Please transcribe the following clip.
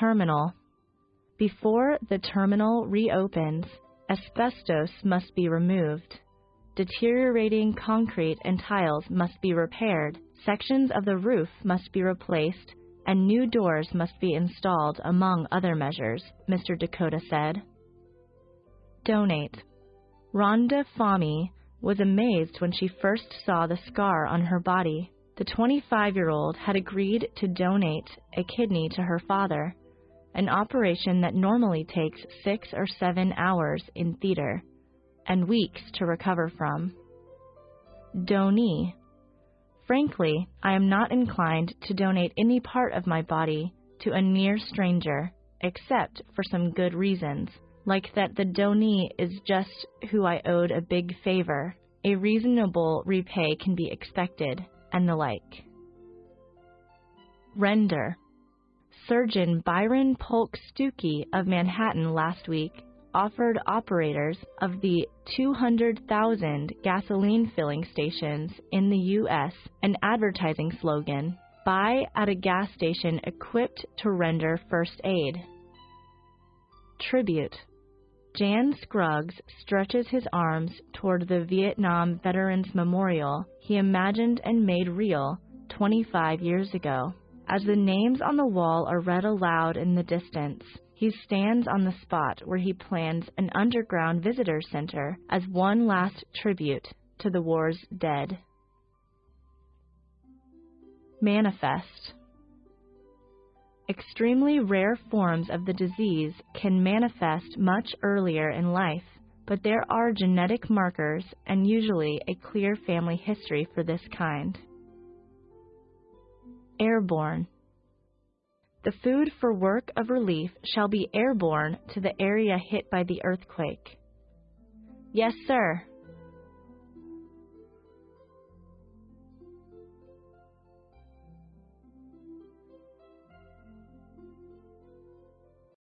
Terminal. Before the terminal reopens, asbestos must be removed. Deteriorating concrete and tiles must be repaired, sections of the roof must be replaced, and new doors must be installed, among other measures, Mr. Dakota said. Donate. Rhonda Fahmy was amazed when she first saw the scar on her body. The 25-year-old had agreed to donate a kidney to her father, an operation that normally takes 6 or 7 hours in theater and weeks to recover from. Donee. Frankly, I am not inclined to donate any part of my body to a near stranger, except for some good reasons, like that the donee is just who I owed a big favor, a reasonable repay can be expected, and the like. Render. Surgeon Byron Polk Stuckey of Manhattan last week offered operators of the 200,000 gasoline filling stations in the U.S. an advertising slogan, "Buy at a gas station equipped to render first aid." Tribute. Jan Scruggs stretches his arms toward the Vietnam Veterans Memorial he imagined and made real 25 years ago. As the names on the wall are read aloud in the distance, he stands on the spot where he plans an underground visitor center as one last tribute to the war's dead. Manifest. Extremely rare forms of the disease can manifest much earlier in life, but there are genetic markers and usually a clear family history for this kind. Airborne. The food for work of relief shall be airborne to the area hit by the earthquake. Yes, sir.